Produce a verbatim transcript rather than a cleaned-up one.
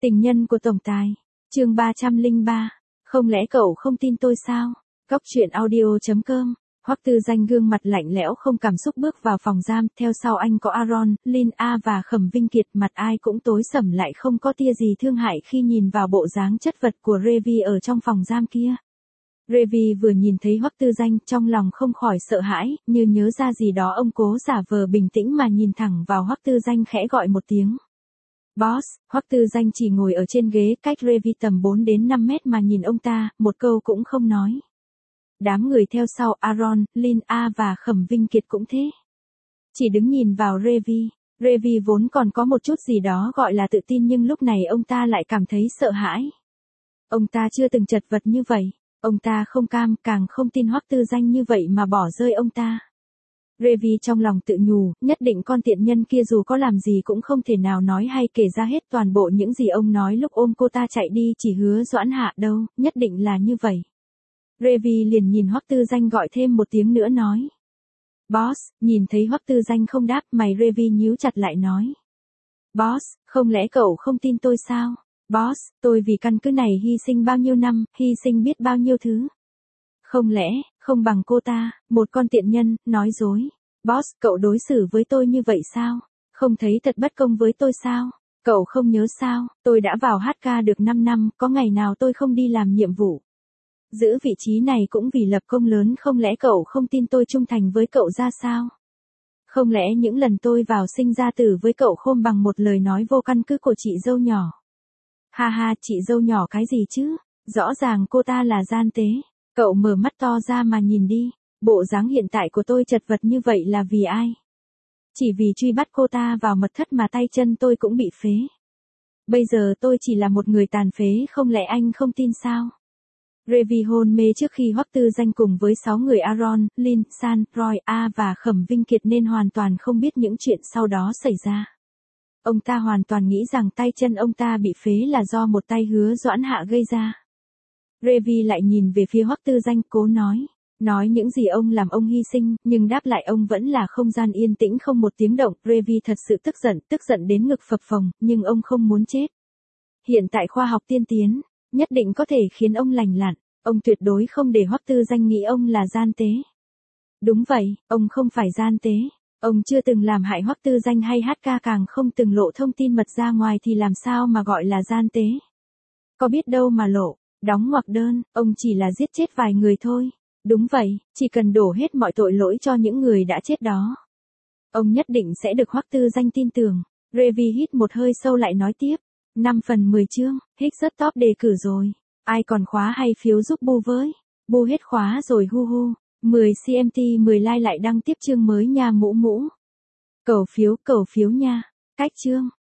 Tình nhân của tổng tài. Chương ba trăm lẻ ba. Không lẽ cậu không tin tôi sao? Cóc truyện audio chấm com. Hoắc Tư Danh gương mặt lạnh lẽo không cảm xúc bước vào phòng giam, theo sau anh có Aaron, Lin A và Khẩm Vinh Kiệt, mặt ai cũng tối sầm lại không có tia gì thương hại khi nhìn vào bộ dáng chất vật của Revi ở trong phòng giam kia. Revi vừa nhìn thấy Hoắc Tư Danh, trong lòng không khỏi sợ hãi, như nhớ ra gì đó ông cố giả vờ bình tĩnh mà nhìn thẳng vào Hoắc Tư Danh khẽ gọi một tiếng. Boss. Hoắc Tư Danh chỉ ngồi ở trên ghế cách Revi tầm bốn đến năm mét mà nhìn ông ta, một câu cũng không nói. Đám người theo sau Aaron, Lin A và Khẩm Vinh Kiệt cũng thế. Chỉ đứng nhìn vào Revi. Revi vốn còn có một chút gì đó gọi là tự tin, nhưng lúc này ông ta lại cảm thấy sợ hãi. Ông ta chưa từng chật vật như vậy. Ông ta không cam, càng không tin Hoắc Tư Danh như vậy mà bỏ rơi ông ta. Revi trong lòng tự nhủ, nhất định con tiện nhân kia dù có làm gì cũng không thể nào nói hay kể ra hết toàn bộ những gì ông nói lúc ôm cô ta chạy đi, chỉ hứa Doãn Hạ đâu, nhất định là như vậy. Revi liền nhìn Hoắc Tư Danh gọi thêm một tiếng nữa nói. Boss. Nhìn thấy Hoắc Tư Danh không đáp, mày Revi nhíu chặt lại nói. Boss, không lẽ cậu không tin tôi sao? Boss, tôi vì căn cứ này hy sinh bao nhiêu năm, hy sinh biết bao nhiêu thứ. Không lẽ, không bằng cô ta, một con tiện nhân, nói dối. Boss, cậu đối xử với tôi như vậy sao? Không thấy thật bất công với tôi sao? Cậu không nhớ sao, tôi đã vào hát ca được năm năm, có ngày nào tôi không đi làm nhiệm vụ. Giữ vị trí này cũng vì lập công lớn, không lẽ cậu không tin tôi trung thành với cậu ra sao? Không lẽ những lần tôi vào sinh ra tử với cậu khôn bằng một lời nói vô căn cứ của chị dâu nhỏ? Ha ha, chị dâu nhỏ cái gì chứ? Rõ ràng cô ta là gian tế. Cậu mở mắt to ra mà nhìn đi, bộ dáng hiện tại của tôi chật vật như vậy là vì ai? Chỉ vì truy bắt cô ta vào mật thất mà tay chân tôi cũng bị phế. Bây giờ tôi chỉ là một người tàn phế, không lẽ anh không tin sao? Revi hôn mê trước khi Hoắc Tư Danh cùng với sáu người Aaron, Lin, San, Roy A và Khẩm Vinh Kiệt nên hoàn toàn không biết những chuyện sau đó xảy ra. Ông ta hoàn toàn nghĩ rằng tay chân ông ta bị phế là do một tay hứa Doãn Hạ gây ra. Revi lại nhìn về phía Hoắc Tư Danh, cố nói. Nói những gì ông làm ông hy sinh, nhưng đáp lại ông vẫn là không gian yên tĩnh không một tiếng động. Revi thật sự tức giận, tức giận đến ngực phập phồng, nhưng ông không muốn chết. Hiện tại khoa học tiên tiến, nhất định có thể khiến ông lành lặn. Ông tuyệt đối không để Hoắc Tư Danh nghĩ ông là gian tế. Đúng vậy, ông không phải gian tế. Ông chưa từng làm hại Hoắc Tư Danh hay hát ca, càng không từng lộ thông tin mật ra ngoài, thì làm sao mà gọi là gian tế? Có biết đâu mà lộ. Đóng ngoặc đơn, ông chỉ là giết chết vài người thôi. Đúng vậy, chỉ cần đổ hết mọi tội lỗi cho những người đã chết đó. Ông nhất định sẽ được Hoắc Tư Danh tin tưởng. Revi hít một hơi sâu lại nói tiếp. năm phần mười chương, Hích rất top đề cử rồi. Ai còn khóa hay phiếu giúp Bu với. Bu hết khóa rồi hu hu. mười xê em tê mười like lại đăng tiếp chương mới nha mũ mũ. Cầu phiếu, cầu phiếu nha. Cách chương.